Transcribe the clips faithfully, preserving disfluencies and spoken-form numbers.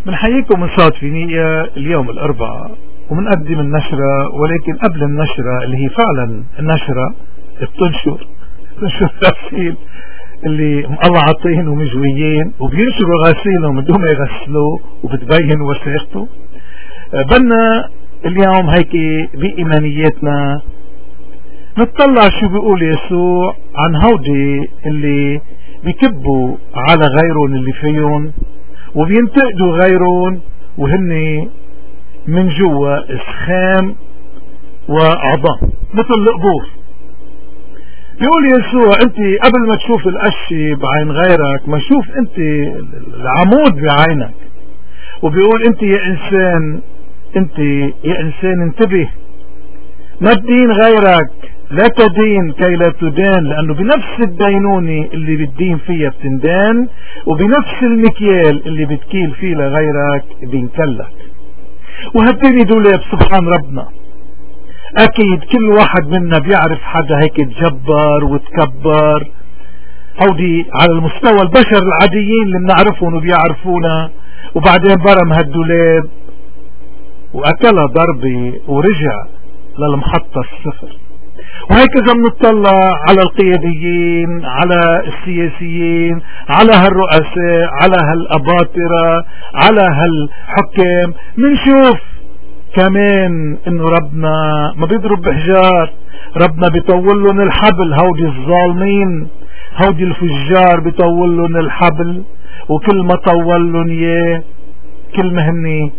بنحييكم من صوت فينيقيا اليوم الأربعاء، وبنقدم النشرة، ولكن قبل النشرة اللي هي فعلا النشرة بتنشر بتنشر غسيل اللي مقلعطين ومجويين وبينشروا غسيلهم من دون ما يغسلوه وبتبين وثيقته. بدنا اليوم هيك بإيمانياتنا نتطلع شو بيقول يسوع عن هودي اللي بيكبوا على غيرهم اللي فيهم وبينتقدوا غيرهم وهن من جوا اسخام وعظام مثل القبور. بيقول يسوع انت قبل ما تشوف القشي بعين غيرك ما شوف انت العمود بعينك. وبيقول انت يا انسان انت يا انسان انتبه، ما تدين غيرك، لا تدين كي لا تدان، لانه بنفس الدينونة اللي بتدين فيها بتندان، وبنفس المكيال اللي بتكيل فيه لغيرك بينكلك. وهالدنيا دولاب سبحان ربنا. اكيد كل واحد منا بيعرف حدا هيك تجبر وتكبر، هودي على المستوى البشر العاديين اللي بنعرفهم وبيعرفونا، وبعدين برم هالدولاب واكلها ضربة ورجع للمحطة الصفر. وهكذا بنطلع على القياديين، على السياسيين، على هالرؤساء، على هالأباطرة، على هالحكام، منشوف كمان انه ربنا ما بيضرب بحجار، ربنا بيطول لهم الحبل. هودي الظالمين، هودي الفجار بيطول لهم الحبل، وكل ما طول لهم اياه كل ما هني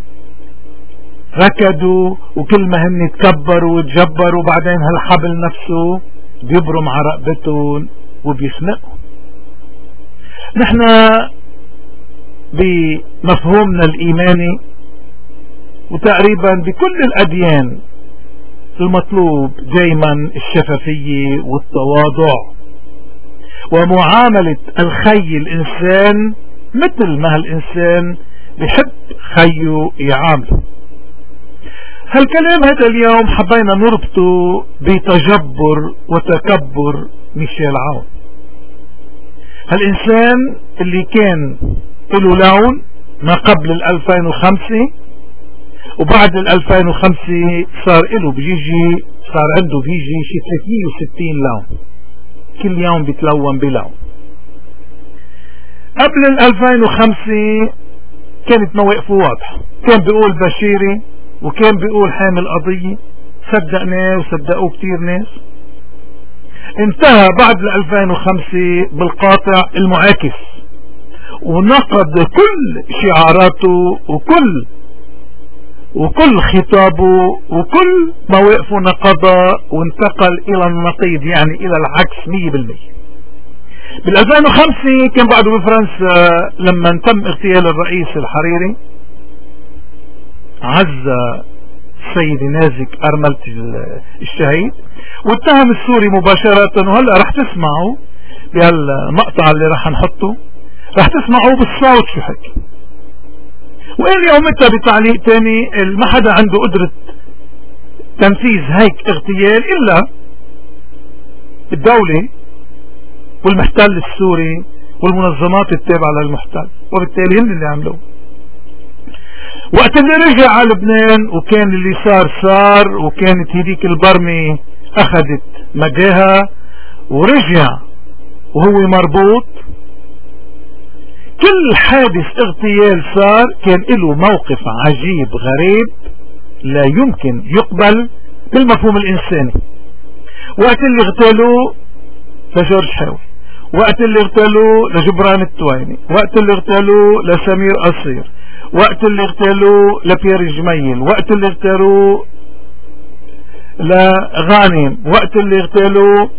ركضوا وكل ما هن تكبروا وتجبروا، وبعدين هالحبل نفسه بيبرم على رقبتهم وبيخنقوا. نحن بمفهومنا الإيماني وتقريبا بكل الأديان المطلوب دايما الشفافية والتواضع ومعاملة الخي الإنسان مثل ما هالإنسان بحب خيه يعامله. هالكلام هذا اليوم حبينا نربطه بتجبر وتكبر ميشيل عون، هالإنسان اللي كان له لون ما قبل الألفين وخمسة، وبعد الألفين وخمسة صار له بيجي صار عنده بيجي شي ثلاثمية وستين لون، كل يوم بيتلون بلون. قبل الألفين وخمسة كانت مواقفه واضحة، كان بيقول بشيري وكان بيقول حامل قضية، صدقناه وصدقوه كتير ناس. انتهى بعد الألفين وخمسة بالقاطع المعاكس، ونقض كل شعاراته وكل وكل خطابه وكل مواقفه نقضها، وانتقل الى النقيض يعني الى العكس مية بالمية. بالألفين وخمسة كان بعده بفرنسا لما تم اغتيال الرئيس الحريري، عز السيد نازك أرملة الشهيد، واتهم السوري مباشرة. وهلا رح تسمعوا بهالمقطع اللي رح نحطه، رح تسمعوا بالصوت شو حكي. وقال يومتها بتعليق تاني ما حدا عنده قدرة تنفيذ هيك اغتيال إلا الدولة والمحتل السوري والمنظمات التابعة للمحتل، وبالتالي هن اللي عملوه. وقت اللي رجع على لبنان وكان اللي صار صار، وكانت هديك البرمة اخذت مجاها ورجع وهو مربوط، كل حادث اغتيال صار كان له موقف عجيب غريب لا يمكن يقبل بالمفهوم الانساني. وقت اللي اغتالوه لجورج حاوي، وقت اللي اغتالوه لجبران التويني، وقت اللي اغتالوه لسمير قصير، وقت اللي اغتالوه لبيير جميل، وقت اللي اغتالوه لغانم، وقت اللي اغتالوه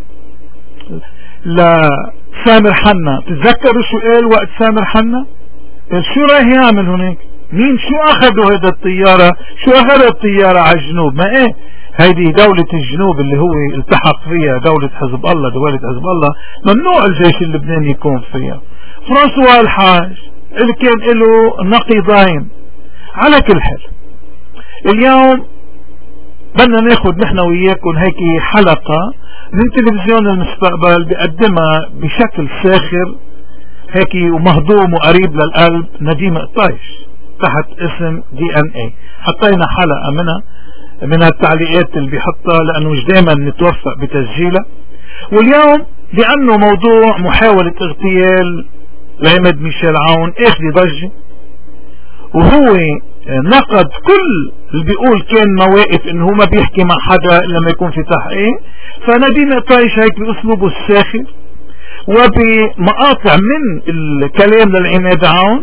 لسامر حنا. تتذكروا شو قال وقت سامر حنا؟ شو رايح يعمل هناك؟ مين شو اخذوا هيدا الطيارة؟ شو اخذوا الطيارة على الجنوب؟ ما ايه هيدي دولة الجنوب اللي هو التحق فيها دولة حزب الله، دولة حزب الله ممنوع الجيش اللبناني يكون فيها. فرانسوا الحاج اللي كان له نقيضين. على كل حال اليوم بدنا ناخد نحن وياكم هيك حلقة من تلفزيون المستقبل بقدمها بشكل ساخر هيك ومهضوم وقريب للقلب نديم قطايش. تحت اسم دي ان اي. حطينا حلقة منها من التعليقات اللي بيحطها لانه مش دائما نتوفق بتسجيلها. واليوم لانه موضوع محاولة اغتيال لعماد ميشيل عون اخذ ضجة، وهو نقد كل اللي بيقول كان مواقف انه هو ما بيحكي مع حدا لما يكون في تحقيق. فنديم قطايش هيك باسلوبه الساخر وبمقاطع من الكلام للعماد عون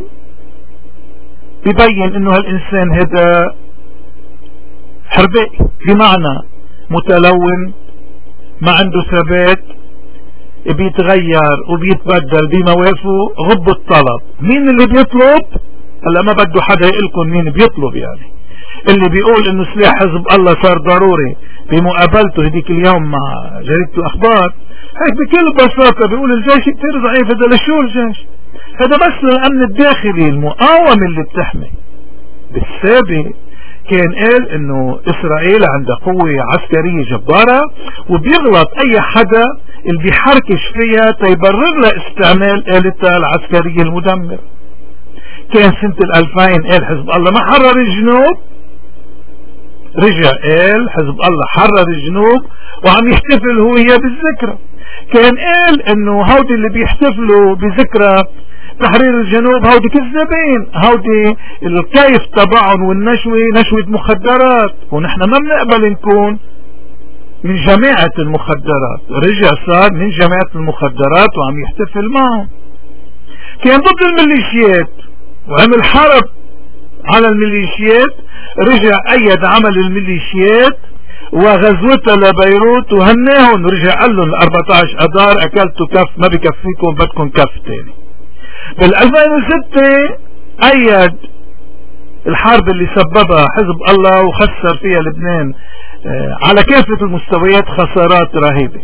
بيبين انه هالانسان هذا حربائي، بمعنى متلون، ما عنده ثبات، بيتغير وبيتبدل بمواقفه. غب الطلب. مين اللي بيطلب؟ هلا ما بده حدا يقلكم مين بيطلب. يعني اللي بيقول انه سلاح حزب الله صار ضروري بمقابلته هديك اليوم مع جريدة اخبار، هيك بكل بساطة بيقول الجيش كتير ضعيف. هذا لشو الجيش؟ هذا بس الامن الداخلي، المقاومة اللي بتحمي. بالسابق كان قال انه اسرائيل عندها قوة عسكرية جبارة وبيغلط اي حدا اللي بيحركش فيها تيبرر لها استعمال آلتها العسكرية المدمرة. كان سنة الالفين قال حزب الله ما حرر الجنوب، رجع قال حزب الله حرر الجنوب وعم يحتفل هو هي بالذكرى. كان قال انه هودي اللي بيحتفلوا بذكرى تحرير الجنوب هودي كذابين، هودي الكيف تبعهم والنشوة نشوة مخدرات، ونحن ما بنقبل نكون من جماعة المخدرات. رجع صار من جماعة المخدرات وعم يحتفل معهم. كان ضد الميليشيات وعمل حرب على الميليشيات، رجع ايد عمل الميليشيات وغزوتها لبيروت وهناهم، ورجع قال لهم أربعة عشر اذار اكلتوا كف ما بكفيكم بدكم كف تاني. بال ألفين وستة ايد الحرب اللي سببها حزب الله وخسر فيها لبنان على كافة المستويات خسارات رهيبة.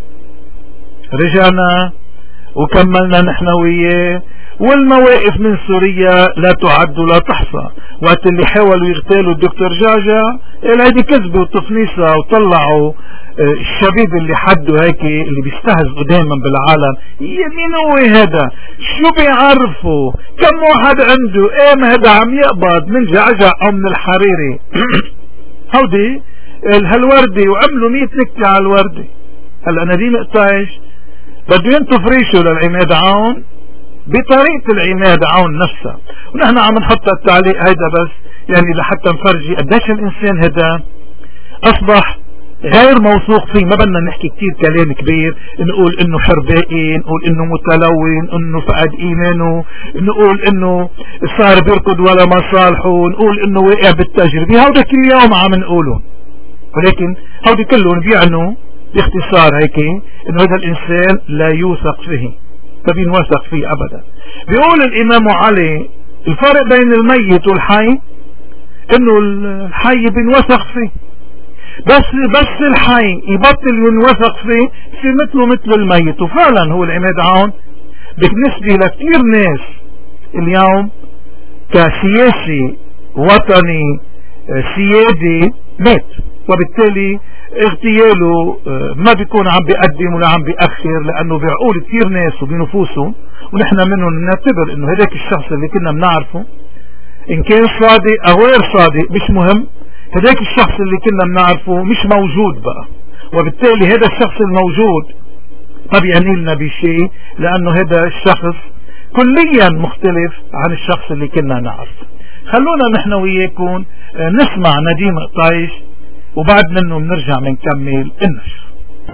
رجعنا وكملنا نحن وياه، والمواقف من سوريا لا تعد ولا تحصى. وقت اللي حاولوا يغتالوا الدكتور جاجا قال هيدي كذبة وتفنيصة، وطلعوا الشبيب اللي حده هيك اللي بيستهزئوا دائما بالعالم. مين هو هذا؟ شو بيعرفوا؟ كم واحد عنده؟ ايه ما هذا عم يقبض من جعجع او من الحريري. هودي هالوردي وعملوا مية نكتة على الوردي. هلا نديم قطايش بده ينطف ريشه للعماد عون بطريقة العماد عون نفسها. ونحن عم نحط التعليق هيدا بس يعني لحتى نفرجي قديش الانسان هذا اصبح غير موثوق فيه. ما بدنا نحكي كتير كلام كبير، نقول انه حربائي، نقول انه متلون، انه فقد ايمانه، نقول انه صار بيركض ولا مصالحه، نقول انه وقع بالتجربة. هودا كل يوم عم نقوله، ولكن هودي كلهم بيعنوا باختصار هيك انه هذا الانسان لا يوثق فيه، ما بينوثق فيه ابدا. بيقول الامام علي الفرق بين الميت والحي انه الحي بينوثق فيه، بس بس الحي يبطل ينوثق فيه يصير مثله مثل الميت. وفعلا هو العماد عون بالنسبة لكثير ناس اليوم كسياسي وطني سيادي مات، وبالتالي اغتياله ما بيكون عم بيقدم ولا عم بيأخر، لانه بعقول كثير ناس وبنفوسهم ونحن منهم نعتبر انه هذاك الشخص اللي كنا بنعرفه ان كان صادق او غير صادق مش مهم، هذاك الشخص اللي كنا بنعرفه مش موجود بقى. وبالتالي هذا الشخص الموجود ما بيعني لنا بشيء، لانه هذا الشخص كليا مختلف عن الشخص اللي كنا نعرفه. خلونا نحن وياكم نسمع نديم قطايش وبعد منه بنرجع بنكمل النشر.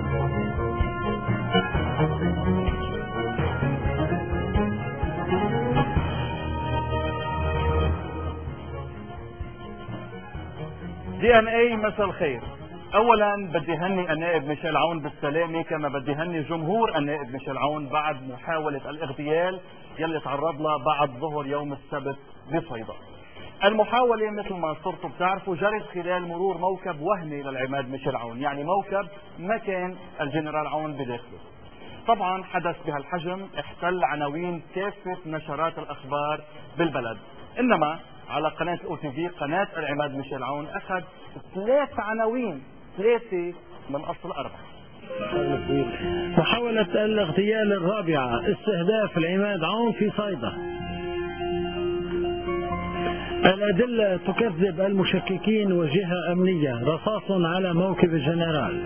دي ان اي مساء الخير. اولا بدي هني النائب ميشيل عون بالسلامه، كما بدي هني جمهور النائب ميشيل عون بعد محاولة الاغتيال يلي تعرض لها بعد ظهر يوم السبت بفيضة. المحاولة مثل ما صرتوا بتعرفوا جرت خلال مرور موكب وهمي للعماد ميشيل عون، يعني موكب ما كان الجنرال عون بداخله. طبعا حدث بهالحجم احتل عناوين كافة نشرات الاخبار بالبلد، انما على قناة او تي في قناة العماد ميشيل عون اخذ ثلاث عناوين، ثلاثة من اصل اربعة. محاولة الاغتيال الرابعة، استهداف العماد عون في صيدا. الأدلة تكذب المشككين وجهة أمنية، رصاص على موكب الجنرال.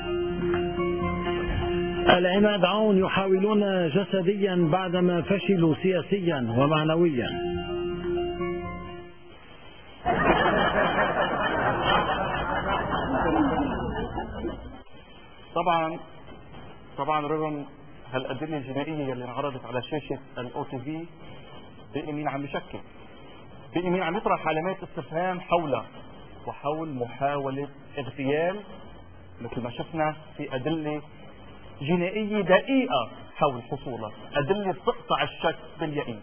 العماد عون يحاولون جسديا بعدما فشلوا سياسيا ومعنويا. طبعا طبعا رغم هالأدلة الجنائية اللي انعرضت على شاشة الأو تي في، بقي مين عم يشكك، بقي مين عم يطرح علامات استفهام حولها وحول محاولة اغتيال، مثل ما شفنا في أدلة جنائية دقيقة حول حصولها، أدلة تقطع الشك باليقين.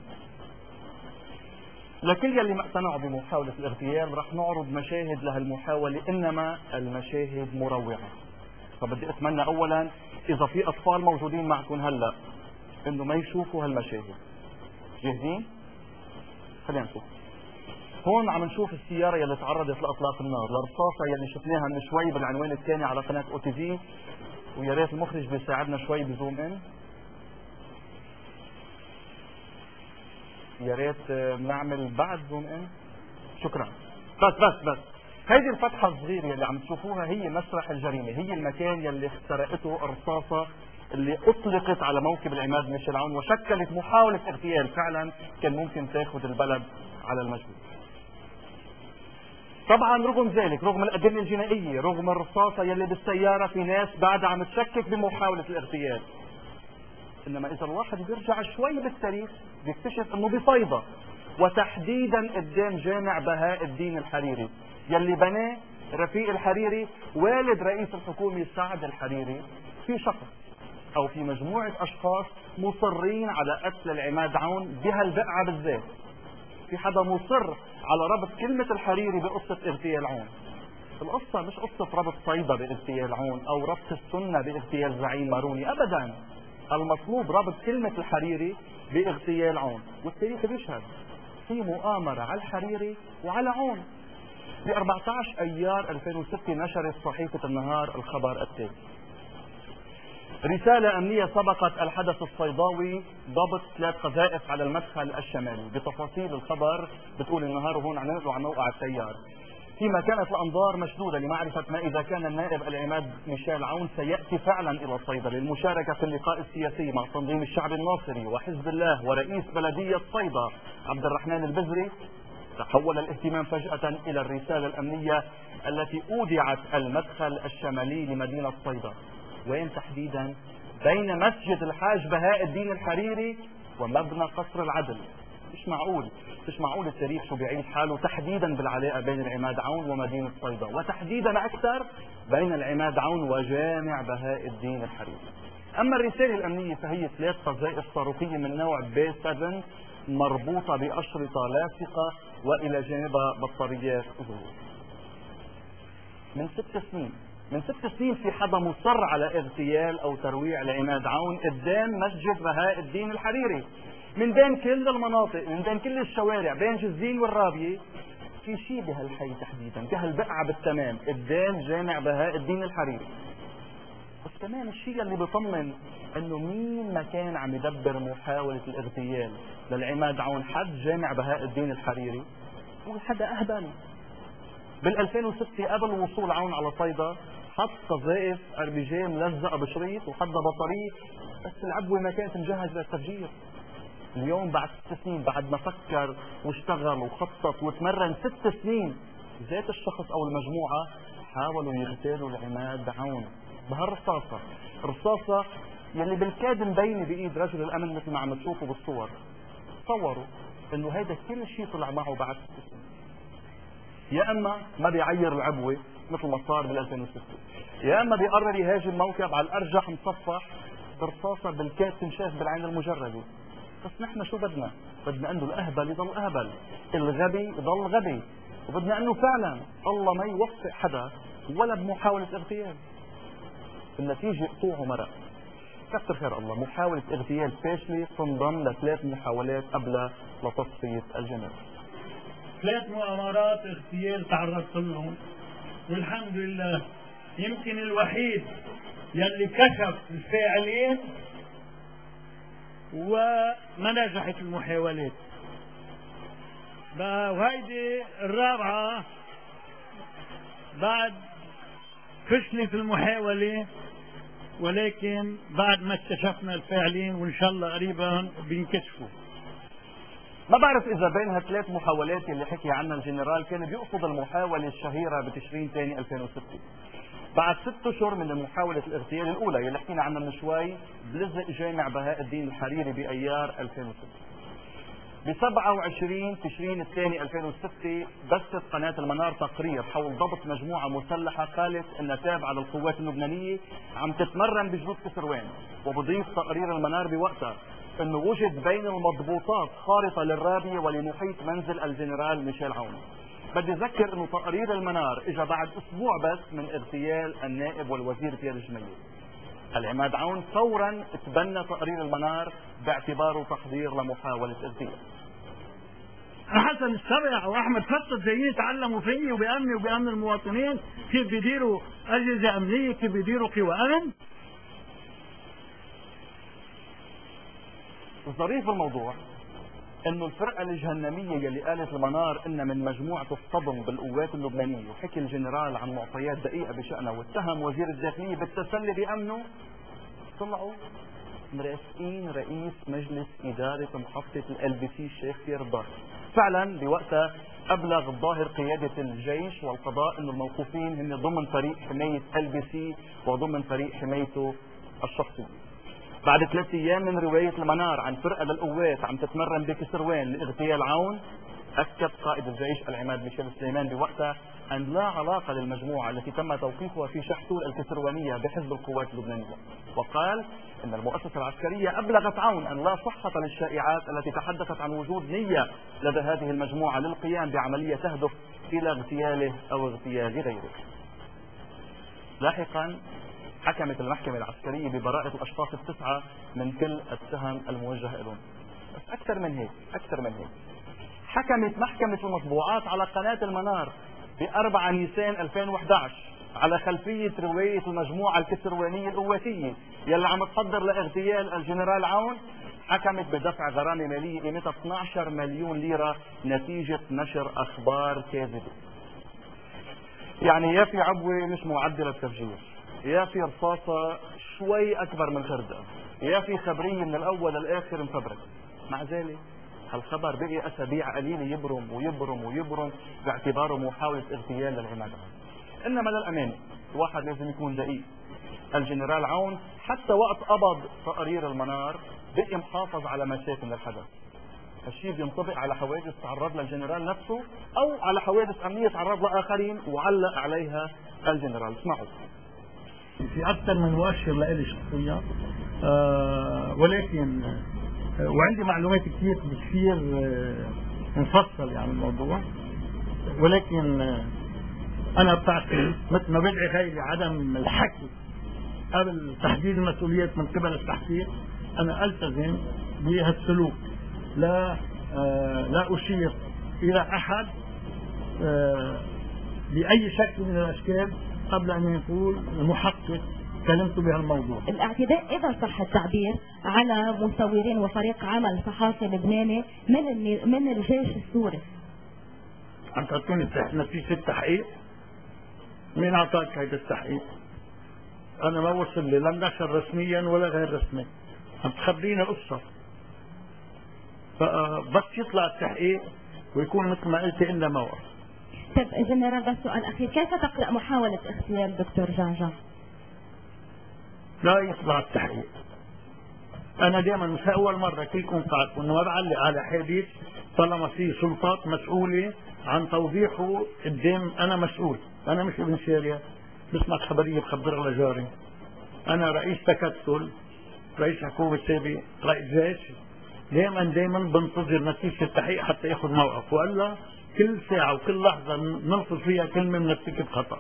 لكل يلي ما اقتنعوا بمحاولة الاغتيال رح نعرض مشاهد لهالمحاولة، إنما المشاهد مروعة. فبدي أتمنى أولا إذا في أطفال موجودين معكم هلأ إنه ما يشوفوا هالمشاهد. جاهزين؟ خلينا نشوف. هون عم نشوف السيارة يلي تعرضت لأطلاق النار، لرصاصة يلي شفناها من شوي بالعنوان الثاني على قناة أو تي في، ويا ريت المخرج بيساعدنا شوي بزوم إن. يا ريت بنعمل بعد زوم إن. شكرا. بس بس بس هيدي الفتحة الصغيرة اللي عم تشوفوها هي مسرح الجريمة، هي المكان يلي اخترقته الرصاصة اللي اطلقت على موكب العماد ميشيل عون وشكلت محاولة اغتيال فعلا كان ممكن تاخذ البلد على المجهول. طبعا رغم ذلك، رغم الأدلة الجنائية، رغم الرصاصة يلي بالسيارة، في ناس بعدها عم تشكك بمحاولة الاغتيال. انما اذا الواحد بيرجع شوي بالتاريخ بيكتشف انه بصيدا، وتحديدا قدام جامع بهاء الدين الحريري يلي بناه رفيق الحريري والد رئيس الحكومة سعد الحريري، في شخص او في مجموعة اشخاص مصرين على قتل العماد عون بهالبقعة بالذات. في حدا مصر على ربط كلمة الحريري بقصة اغتيال عون. القصة مش قصة ربط صيدا باغتيال عون او ربط السنة باغتيال زعيم ماروني، ابدا. المطلوب ربط كلمة الحريري باغتيال عون، والتاريخ بيشهد في مؤامرة على الحريري وعلى عون. في أربعة عشر أيار ألفين وستة نشرت صحيفة النهار الخبر التالي: رسالة أمنية سبقت الحدث الصيداوي، ضبط ثلاث قذائف على المدخل الشمالي. بتفاصيل الخبر بتقول النهار وهون عم ننقلوا عن موقع التيار. فيما كانت الأنظار مشدودة لمعرفة ما إذا كان النائب العماد ميشيل عون سيأتي فعلا إلى صيدا للمشاركة في اللقاء السياسي مع تنظيم الشعب الناصري وحزب الله ورئيس بلدية صيدا عبد الرحمن البزري، تحول الاهتمام فجأة إلى الرسالة الأمنية التي أودعت المدخل الشمالي لمدينة صيدا. وين تحديدا؟ بين مسجد الحاج بهاء الدين الحريري ومبنى قصر العدل. مش معقول مش معقول التاريخ شو بيعيد حاله، تحديدا بالعلاقة بين العماد عون ومدينة صيدا، وتحديدا أكثر بين العماد عون وجامع بهاء الدين الحريري. أما الرسالة الأمنية فهي ثلاث قذائف صاروخية من نوع بي سبعة مربوطة بأشرطة لاصقة وإلى جانبها بطاريات أزرق. من ست سنين من ست سنين في حدا مصر على اغتيال أو ترويع العماد عون قدام مسجد بهاء الدين الحريري. من بين كل المناطق، من بين كل الشوارع، بين جزين والرابية، في شيء بهالحي تحديدا بهالبقعة بالتمام قدام جامع بهاء الدين الحريري. بس كمان الشيء اللي بيطمن انه مين ما كان عم يدبر محاولة الاغتيال للعماد عون حد جامع بهاء الدين الحريري هو حدا اهبل. بال ألفين وستة قبل وصول عون على صيدا حط قذائف ار بي جي ملزقة بشريط وحط بطارية، بس العبوة ما كانت مجهزة للتفجير. اليوم بعد ست سنين، بعد ما فكر واشتغل وخطط وتمرن ست سنين، ذات الشخص او المجموعة حاولوا يغتالوا العماد عون بهالرصاصة، الرصاصة يلي بالكاد مبينة بايد رجل الامن مثل ما عم تشوفوا بالصور. تصوروا انه هيدا كل شيء طلع معه بعد ست سنين. يا اما ما بيعير العبوة مثل ما صار بال ألفين وستة، يا اما بيقرر يهاجم موكب على الارجح مصفح برصاصة بالكاد تنشاف بالعين المجردة. بس نحن شو بدنا؟ بدنا انه الاهبل يضل اهبل، الغبي يضل غبي، وبدنا انه فعلا الله ما يوفق حدا ولا بمحاولة اغتيال. النتيجة قطوع ومرق. كثر خير الله، محاولة اغتيال فاشلة تنضم لثلاث محاولات قبل لتصفية الجنازة. ثلاث مؤامرات اغتيال تعرضت لهم، والحمد لله يمكن الوحيد يلي كشف الفاعلين وما نجحت المحاولات. بقى وهيدي الرابعة بعد فشلة في المحاولة، ولكن بعد ما اكتشفنا الفاعلين وإن شاء الله قريبا بينكشفوا. ما بعرف إذا بين هالثلاث محاولات اللي حكي عنها الجنرال كان بيقصد المحاولة الشهيرة بتشرين ثاني ألفين وستة، بعد ست أشهر من محاولة الاغتيال الأولى اللي حكينا عنها من شوي بلزق جامع بهاء الدين الحريري بأيار ألفين وستة. ب سبعة وعشرين تشرين الثاني ألفين وستة بثت قناة المنار تقرير حول ضبط مجموعة مسلحة قالت انها تابعة للقوات اللبنانية عم تتمرن بجنوب كسروان، وبضيف تقرير المنار بوقتها انه وجد بين المضبوطات خارطة للرابية ولمحيط منزل الجنرال ميشيل عون. بدي اذكر انه تقرير المنار اجى بعد اسبوع بس من اغتيال النائب والوزير بيير جميل. العماد عون فورا تبنى تقرير المنار باعتباره تحضير لمحاولة اغتيال. حسن السبع واحمد فتت زيين تعلموا فيي وبامني وبامن المواطنين كيف بيديروا اجهزه امنيه، كيف بيديروا قوى امن. الظريف بالموضوع انه الفرقه الجهنميه يلي قالت المنار انها من مجموعه الصدم بالقوات اللبنانيه وحكي الجنرال عن معطيات دقيقه بشانها واتهم وزير الداخليه بالتسلي بامنه، طلعوا مرافقين رئيس مجلس اداره محطه ال بي سي الشيخ بيير الضار. فعلا بوقتها ابلغ الظاهر قياده الجيش والقضاء انه الموقوفين هن ضمن فريق حمايه ال بي سي وضمن فريق حمايته الشخصيه. بعد ثلاث ايام من روايه المنار عن فرقه للقوات عم تتمرن بكسروان لاغتيال عون، اكد قائد الجيش العماد ميشيل سليمان بوقتها ان لا علاقه للمجموعه التي تم توقيفها في شحتول الكسروانيه بحزب القوات اللبنانيه، وقال ان المؤسسه العسكريه ابلغت عون ان لا صحه للشائعات التي تحدثت عن وجود نيه لدى هذه المجموعه للقيام بعمليه تهدف الى اغتياله او اغتيال غيره. لاحقا حكمت المحكمة العسكرية ببراءة الأشخاص التسعة من كل التهم الموجهة لهم. بس أكثر من هيك أكثر من هيك حكمت محكمة المطبوعات على قناة المنار ب أربعة نيسان ألفين وأحد عشر على خلفية رواية المجموعة الكسروانية القواتية يلي عم تحضر لاغتيال الجنرال عون، حكمت بدفع غرامة مالية قيمتها اثني عشر مليون ليرة نتيجة نشر أخبار كاذبة. يعني يا في عبوة مش معدلة تفجير، يا في رصاصة شوي أكبر من خردقة، يا في خبرية من الأول للآخر مفبرك. مع ذلك هالخبر بقي أسابيع قليلة يبرم ويبرم ويبرم باعتباره محاولة اغتيال للعماد عون. إنما للأمانة الواحد لازم يكون دقيق. الجنرال عون حتى وقت قبض تقرير المنار بقي محافظ على مساكن الحدث. الشيء بينطبق على حوادث تعرض لها الجنرال نفسه أو على حوادث أمنية تعرض لها آخرين وعلق عليها الجنرال. اسمعوا. في أكثر من مؤشر لإلي شخصيا، آه ولكن آه وعندي معلومات كثير كثير آه مفصل يعني الموضوع، ولكن آه أنا بتعرف مثل ما بدعي غيري عدم الحكي قبل تحديد المسؤوليات من قبل التحقيق، أنا ألتزم بهالسلوك. لا آه لا أشير إلى أحد آه بأي شكل من الأشكال قبل أن يقول المحقق كلمت بهالموضوع. الاعتداء إذا صح التعبير على مصورين وفريق عمل صحافي لبناني من من الجيش السوري. عم تعطوني نتيجة التحقيق؟ مين أعطاك هيدا التحقيق؟ أنا ما وصل لي لا نشر رسميا ولا غير رسمي. عم تخبرينا قصة. فبس يطلع التحقيق ويكون مثل ما قلت إلا موقف. طيب جنرال بس سؤال أخير، كيف تقرأ محاولة اغتيال دكتور جعجع؟ لا يطلع التحقيق. أنا دائما مش أول مرة كلكم تعرفوا إنه ما بعلق على حديث طالما في سلطات مسؤولة عن توضيحه قدام. أنا مسؤول، أنا مش ابن شارع بسمع خبرية بخبرها لجاري. أنا رئيس تكتل، رئيس حكومة سابق، رئيس جيش، دائما دائما بنتظر نتيجة التحقيق حتى ياخذ موقف، وإلا كل ساعة وكل لحظة نلفظ فيها كلمة بنرتكب خطأ.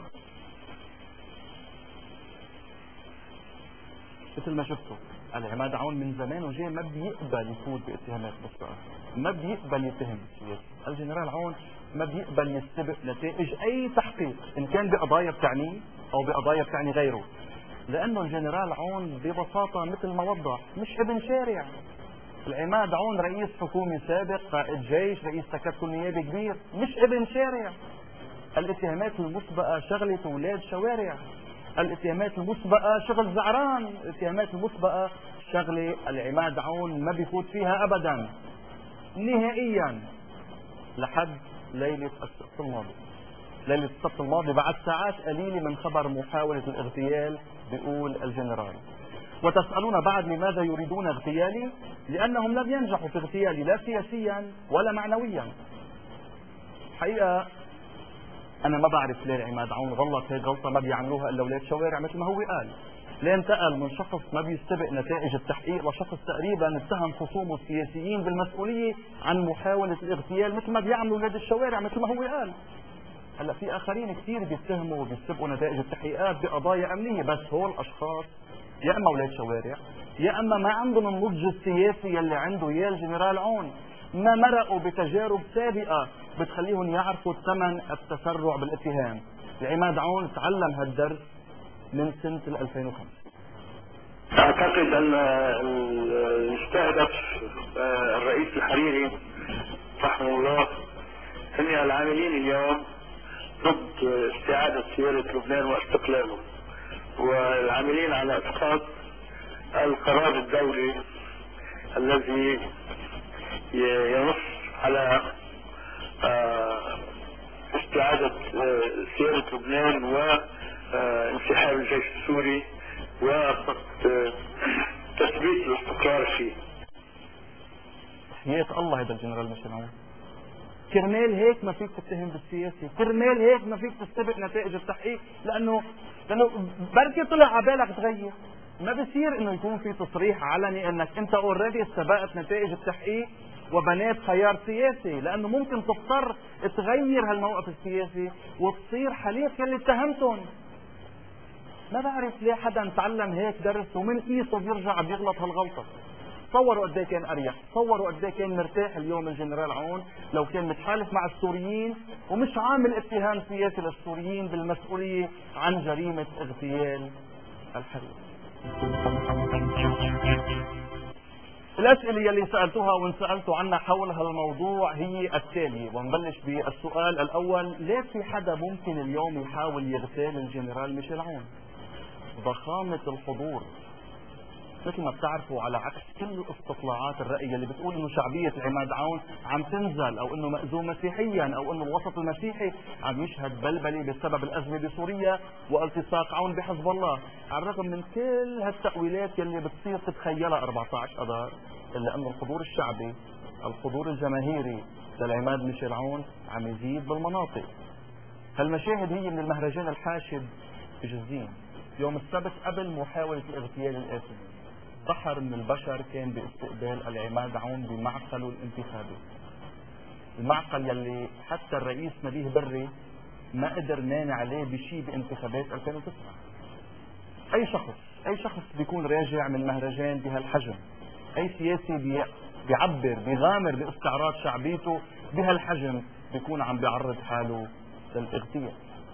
مثل ما شفتوا العماد عون من زمان وجاي ما بيقبل يفوت باتهامات بالصقر، ما بيقبل يتهم بالسياسة. الجنرال عون ما بيقبل يستبق نتائج أي تحقيق إن كان بقضايا بتعنيه أو بقضايا بتعني غيره، لأنه الجنرال عون ببساطة مثل ما وضح مش ابن شارع، العماد عون رئيس حكومة سابق، قائد جيش، رئيس تكتل نيابي كبير، مش ابن شارع. الاتهامات المسبقة شغلة أولاد شوارع، الاتهامات المسبقة شغل زعران، الاتهامات المسبقة شغلة العماد عون ما بيفوت فيها أبدا نهائيا لحد ليلة السبت الماضي. ليلة السبت الماضي بعد ساعات قليلة من خبر محاولة الاغتيال، بيقول الجنرال. وتسألون بعد لماذا يريدون اغتيالي؟ لأنهم لم ينجحوا في اغتيالي لا سياسيا ولا معنويا. حقيقة أنا ما بعرف ليه العماد عون غلط هيك غلطة ما بيعملوها إلا ولاد شوارع مثل ما هو قال. ليه انتقل من شخص ما بيستبق نتائج التحقيق لشخص تقريبا اتهم خصومه السياسيين بالمسؤولية عن محاولة الاغتيال مثل ما بيعملوا ولاد الشوارع مثل ما هو قال. هلا في آخرين كثير بيتهموا وبيستبقوا نتائج التحقيقات بقضايا أمنية، بس هول الأشخاص يا اما اولاد شوارع يا اما ما عندهم النضج السياسي يلي عنده يا الجنرال عون، ما مرقوا بتجارب سابقه بتخليهم يعرفوا ثمن التسرع بالاتهام. العماد عون تعلم هالدرس من سنه ألفين وخمسة. اعتقد ان المستهدف الرئيس الحريري رحمه الله هم العاملين اليوم ضد استعاده سياده لبنان واستقلاله، والعاملين على اسقاط القرار الدولي الذي ينص على استعادة سيادة لبنان وانسحاب الجيش السوري وتثبيت الاستقرار فيه. حياة الله هذا الجنرال ميشيل عون، كرمال هيك ما فيك تتهم بالسياسي، كرمال هيك ما فيك تستبق نتائج التحقيق، لانه لانه بركي طلع على بالك تغير. ما بصير انه يكون في تصريح علني انك انت اوريدي استبقت نتائج التحقيق وبنيت خيار سياسي، لانه ممكن تضطر تغير هالموقف السياسي وتصير حليف يلي اتهمتهم. ما بعرف ليه حدا تعلم هيك درس ومن قيصه بيرجع بيغلط هالغلطه. تصوروا قد ايه كان اريح، تصوروا قد ايه كان مرتاح اليوم الجنرال عون لو كان متحالف مع السوريين ومش عامل اتهام سياسي للسوريين بالمسؤوليه عن جريمه اغتيال الحريري. الاسئله يلي سالتوها وانسالتوا عنها حول هالموضوع هي التاليه، ونبلش بالسؤال الاول: ليه في حدا ممكن اليوم يحاول يغتال الجنرال ميشيل عون؟ ضخامه الحضور مثل ما بتعرفوا، على عكس كل استطلاعات الرأي اللي بتقول انه شعبية العماد عون عم تنزل، او انه مأزوم مسيحيا، او انه الوسط المسيحي عم يشهد بلبلة بسبب الأزمة بسوريا والتصاق عون بحزب الله. على الرغم من كل هالتأويلات يلي بتصير تتخيلها أربعة عشر أذار، إلا أنه الحضور الشعبي، الحضور الجماهيري للعماد ميشيل عون عم يزيد بالمناطق. هالمشاهد هي من المهرجان الحاشد بجزين يوم السبت قبل محاولة الاغتيال الآثم. بحر من البشر كان باستقبال العماد عون بمعقله الانتخابي، المعقل يلي حتى الرئيس نبيه بري ما قدر مانع عليه بشيء بانتخابات ألفين وتسعة. اي شخص اي شخص بيكون راجع من مهرجان بهالحجم، اي سياسي بي بيعبر بيغامر باستعراض شعبيته بهالحجم بيكون عم بيعرض حاله للاغتيال.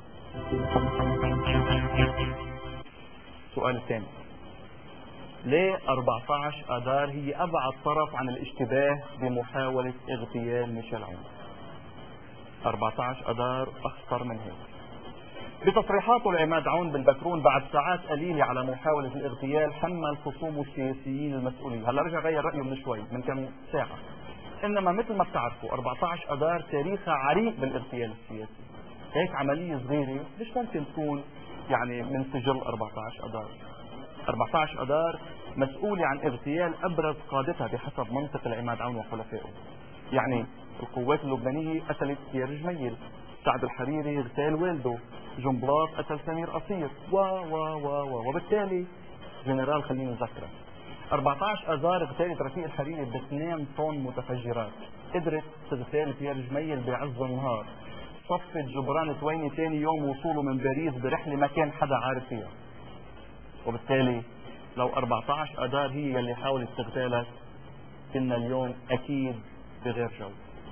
السؤال الثاني: ليه أربعة عشر أذار هي أبعد طرف عن الاشتباه بمحاولة اغتيال ميشيل عون؟ أربعة عشر أذار أخطر من هيك. بتصريحاته العماد عون بالبكرون بعد ساعات قليلة على محاولة الاغتيال حمل خصومه السياسيين المسؤولية. هلا رجع غير رأيه من شوي من كم ساعة. إنما مثل ما بتعرفوا أربعة عشر أذار تاريخها عريق بالاغتيال السياسي. هيك عملية صغيرة مش ممكن تكون يعني من سجل أربعة عشر أذار. أربعة عشر أذار مسؤولة عن اغتيال أبرز قادتها بحسب منطق العماد عون وحلفائه. يعني القوات اللبنانية قتلت كيار جميل، سعد الحريري اغتال والده، جنبلاط قتل سمير قصير، و و و و وبالتالي جنرال خلينا نذكره. أربعة عشر أذار اغتالت رفيق الحريري باثنين طن متفجرات، قدرت تغتال كيار جميل بعز النهار، صفت جبران تويني ثاني يوم وصوله من باريس برحلة ما كان حدا عارف فيها. وبالتالي لو أربعة عشر أذار هي اللي حاولت تغتالك كنا اليوم أكيد بغير جو.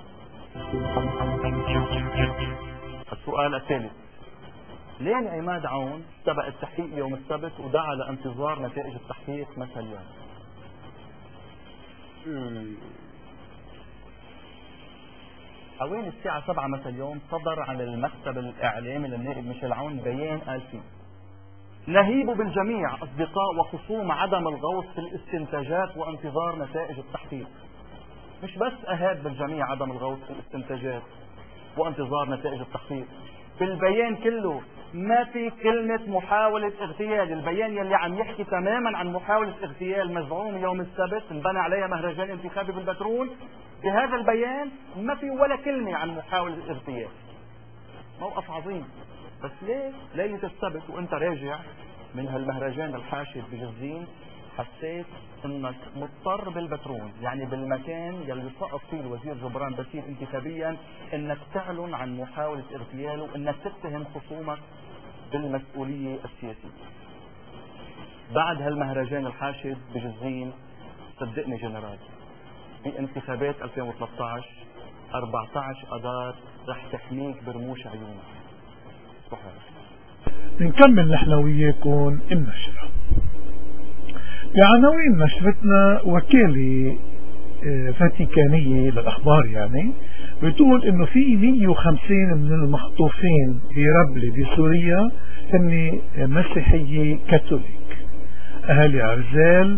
السؤال الثالث: ليه العماد عون سبق التحقيق يوم السبت ودعا لانتظار نتائج التحقيق مثل اليوم؟ حوالي الساعة سبعة مساء اليوم صدر عن المكتب الإعلامي للنائب ميشيل عون بيان قال فيه: نهيب بالجميع أصدقاء وخصوم عدم الغوص في الاستنتاجات وانتظار نتائج التحقيق. مش بس أهاب بالجميع عدم الغوص في الاستنتاجات وانتظار نتائج التحقيق، بالبيان كله ما في كلمة محاولة اغتيال. البيان يلي عم يحكي تماما عن محاولة اغتيال مزعوم يوم السبت انبنى عليها مهرجان انتخابي بالبترول، بهذا البيان ما في ولا كلمة عن محاولة اغتيال. موقف عظيم. بس ليه ليلة السبت وانت راجع من هالمهرجان الحاشد بجزين حسيت انك مضطر بالبترول، يعني بالمكان يلي سقط فيه الوزير جبران باسيل انتخابيا، انك تعلن عن محاولة اغتياله وانك تتهم خصومك بالمسؤولية السياسية. بعد هالمهرجان الحاشد بجزين صدقني جنرال، بانتخابات ألفين وثلاثة عشر أربعة عشر أذار رح تحميك برموش عيونك. بنكمل نحن وياكم النشرة. بعناوين نشرتنا وكالة فاتيكانية للأخبار يعني بتقول إنه في مئة وخمسين من المخطوفين بربلة بسوريا هن مسيحية كاثوليك، أهالي عرزال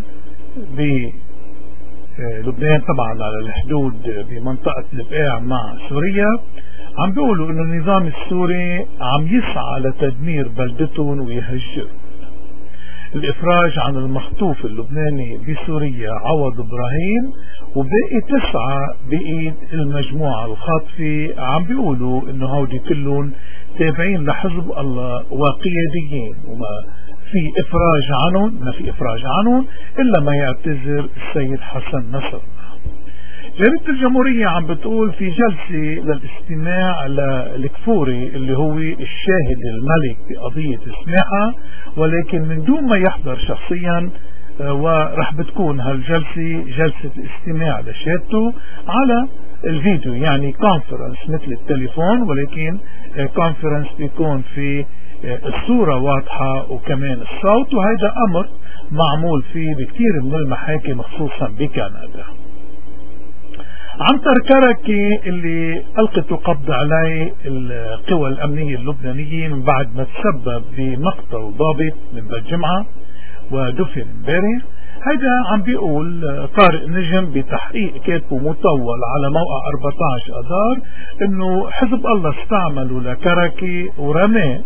بلبنان طبعا على الحدود بمنطقة البقاع مع سوريا، عم بيقولوا إنه النظام السوري عم يسعى لتدمير بلدتهم ويهجرهم. الإفراج عن المخطوف اللبناني بسوريا عوض إبراهيم وباقي تسعة بإيد المجموعة الخاطفة، عم بيقولوا إنه هودي كلهم تابعين لحزب الله وقياديين وما في إفراج عنهم، ما في إفراج عنهم إلا ما يعتذر السيد حسن نصر. جريدة الجمهورية عم بتقول في جلسة للاستماع للكفوري اللي هو الشاهد الملك بقضية سماحة، ولكن من دون ما يحضر شخصيا، ورح بتكون هالجلسة جلسة استماع لشهادته على الفيديو، يعني كونفرنس مثل التليفون، ولكن كونفرنس بيكون في الصورة واضحة وكمان الصوت، وهذا أمر معمول فيه بكثير من المحاكم خصوصا بكندا. عنتر كركي اللي ألقت قبض عليه القوى الأمنية اللبنانية من بعد ما تسبب بمقتل ضابط من بالجمعة ودفن امبارح، هذا عم بيقول طارق نجم بتحقيق كاتبه مطول على موقع أربعة عشر أذار انه حزب الله استعملوا لكركي ورماه،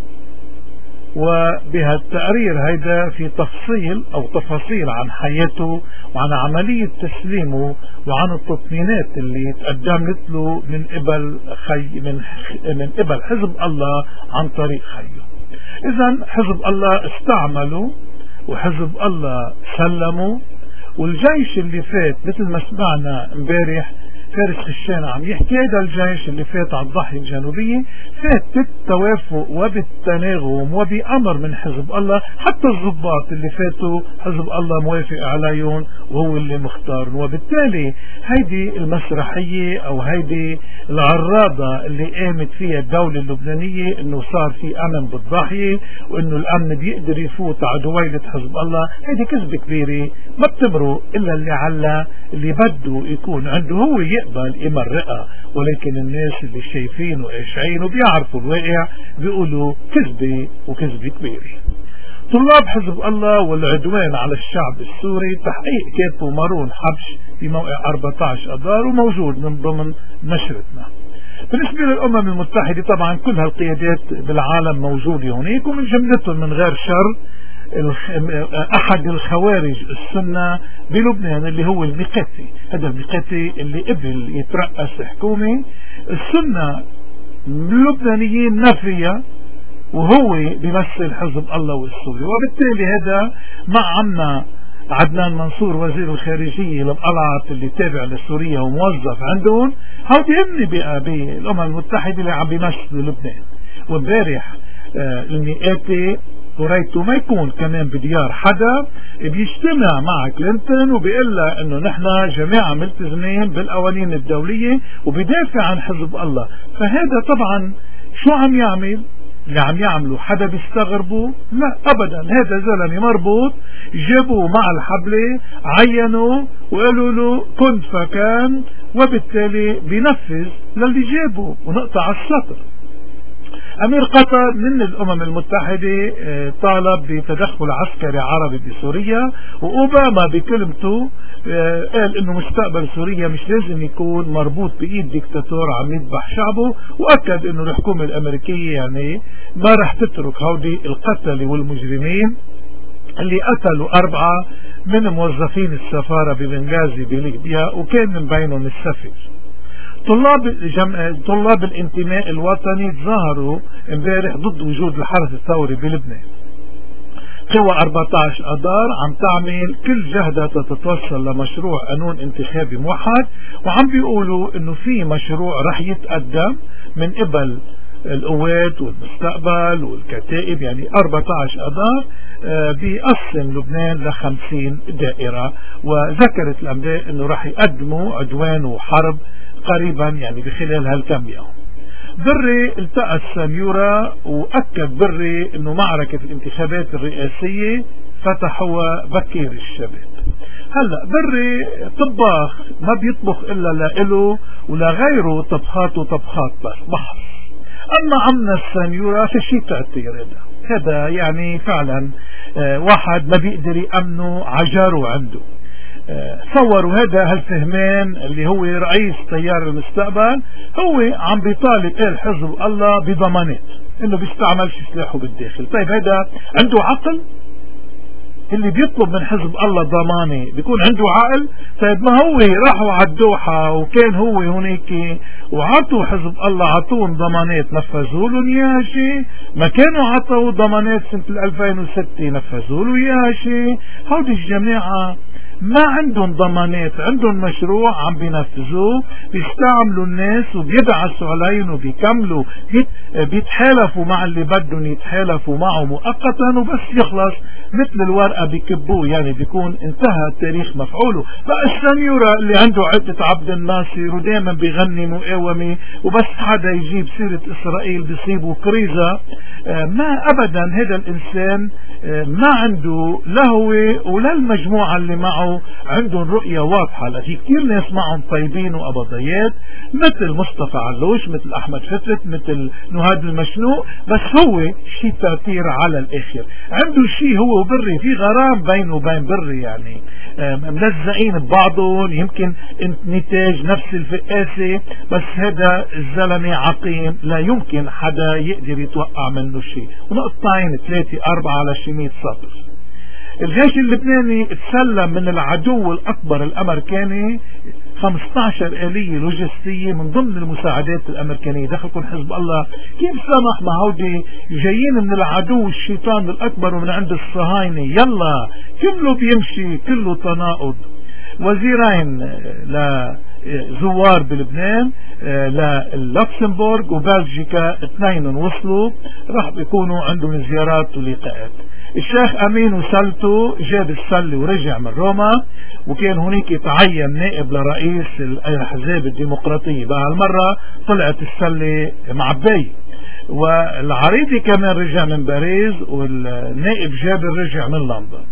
وبهالتقرير هيدا في تفصيل او تفاصيل عن حياته وعن عملية تسليمه وعن التطمينات اللي تقدمت له من قبل خي من من قبل حزب الله عن طريق خيه. اذا حزب الله استعملوا وحزب الله سلموا، والجيش اللي فات مثل ما سمعنا امبارح فارس خشان عم يحكي، هذا الجيش اللي فات على الضاحية الجنوبية فات بالتوافق وبالتناغم وبأمر من حزب الله، حتى الضباط اللي فاتوا حزب الله موافق عليهم وهو اللي مختار، وبالتالي هيدي المسرحية او هيدي العراضة اللي قامت فيها الدولة اللبنانية انه صار في امن بالضاحية وانه الامن بيقدر يفوت على دويلة حزب الله، هيدي كذبة كبيرة ما بتمرق الا اللي على اللي بده يكون عنده هو يقبل يمرقها، ولكن الناس اللي شايفينه وقاشعين وبيعرفوا الواقع بيقولوا كذبة وكذبة كبيرة. طلاب حزب الله والعدوان على الشعب السوري، تحقيق كاتبه مارون حبش في موقع أربعة عشر أذار وموجود من ضمن نشرتنا. بالنسبة للأمم المتحدة طبعا كل هالقيادات بالعالم موجودة هناك، ومن جملتهم من غير شر احد الخوارج السنة بلبنان اللي هو المقاتي، هذا المقاتي اللي قبل يترأس حكومة السنة اللبنانيين نفية وهو بيمثل حزب الله والسوري، وبالتالي هذا مع عنا عدنان منصور وزير الخارجية للقلعات اللي تابع لسوريا وموظف عندهم، هودي هن بالأمم المتحدة اللي عم بيمثلوا لبنان. وامبارح آه المئاتي وريته ما يكون كمان بديار حدا بيجتمع مع كلينتون وبيقول لها انه نحن جماعة ملتزمين بالقوانين الدولية وبيدافع عن حزب الله، فهذا طبعا شو عم يعمل؟ اللي عم يعملوا حدا بيستغربوا؟ لا ابدا، هذا زلمه مربوط، جابوه مع الحبلة، عينوا وقالوا له كنت فكان، وبالتالي بينفذ للي جابه ونقطع السطر. امير قطر من الامم المتحدة طالب بتدخل عسكري عربي بسوريا، واوباما بكلمته قال انه مستقبل سوريا مش لازم يكون مربوط بايد ديكتاتور عم يذبح شعبه، واكد انه الحكومة الامريكية يعني ما رح تترك هودي القتلة والمجرمين اللي قتلوا اربعة من موظفين السفارة ببنغازي بليبيا، وكان من بينهم السفير. طلاب جم... طلاب الانتماء الوطني تظاهروا امبارح ضد وجود الحرس الثوري بلبنان. قوى أربعة عشر اذار عم تعمل كل جهدها تتوصل لمشروع قانون انتخابي موحد، وعم بيقولوا انه في مشروع رح يتقدم من قبل القوات والمستقبل والكتائب، يعني أربعة عشر اذار بيقسم لبنان لخمسين دائرة، وذكرت الأنباء انه رح يقدموا عدوان وحرب قريبا يعني بخلال هالكم يوم. بري التقى السنيورة واكد بري انه معركة الانتخابات الرئاسية فتحوها بكير الشباب. هلا بري طباخ ما بيطبخ الا لإله ولا غيره، طبخاته طبخات بحر. اما عمنا السنيورة فشي تأثير هذا هذا يعني فعلا آه واحد ما بيقدر يأمنه عجاره عنده. صوروا هذا هالفهمان اللي هو رئيس تيار المستقبل، هو عم بيطالب قال حزب الله بضمانات انه بيستعملش سلاحه بالداخل. طيب هذا عنده عقل؟ اللي بيطلب من حزب الله ضمانه بيكون عنده عقل؟ طيب ما هو راحوا على الدوحة وكان هو هناك وعطوا حزب الله عطوهم ضمانات، نفذوا لهم اياها شيء؟ ما كانوا عطوا ضمانات سنة ألفين وستة نفذوا له اياها شيء؟ هودي الجماعة ما عندهم ضمانات، عندهم مشروع عم بينفذوه، بيستعملوا الناس وبيدعسوا عليهم وبيكملوا بيتحالفوا مع اللي بدهم يتحالفوا معه مؤقتا وبس يخلص مثل الورقة بيكبوه، يعني بيكون انتهى التاريخ مفعوله. بقى السنيورة اللي عنده عدة عبد الناصر ودائما بيغني مقاومة وبس حدا يجيب سيرة إسرائيل بيصيبوا كريزة. ما أبدا هذا الإنسان ما عنده لا هو ولا المجموعة اللي معه عندهم رؤية واضحة. لكن كثير ناس معهم طيبين وأبضيات مثل مصطفى علوش، مثل أحمد فترت، مثل نهاد المشنوق، بس هو شيء تأثير على الآخر. عنده شيء هو وبري في غرام بينه وبين بري، يعني ملزقين ببعضهم، يمكن نتاج نفس الفقاسة، بس هذا الزلمة عقيم لا يمكن حدا يقدر يتوقع منه شيء. ونقطتين ثلاثة أربعة على شمية سطر. الجيش اللبناني تسلم من العدو الأكبر الأمريكاني خمسة عشر آلية لوجستية من ضمن المساعدات الأمريكانية. دخلكم حزب الله كيف سمح ما هودي جايين من العدو الشيطان الأكبر ومن عند الصهاينة؟ يلا كله بيمشي، كله تناقض. وزيرين لزوار بلبنان للوكسمبورغ وبلجيكا اثنين وصلوا، راح بيكونوا عندهم زيارات ولقاءات. الشيخ امين وسلته جاب السلة ورجع من روما، وكان هناك يتعين نائب لرئيس الاحزاب الديمقراطية. بقى هالمرة طلعت السلة معباية، والعريضي كمان رجع من باريس، والنائب جابر رجع من لندن.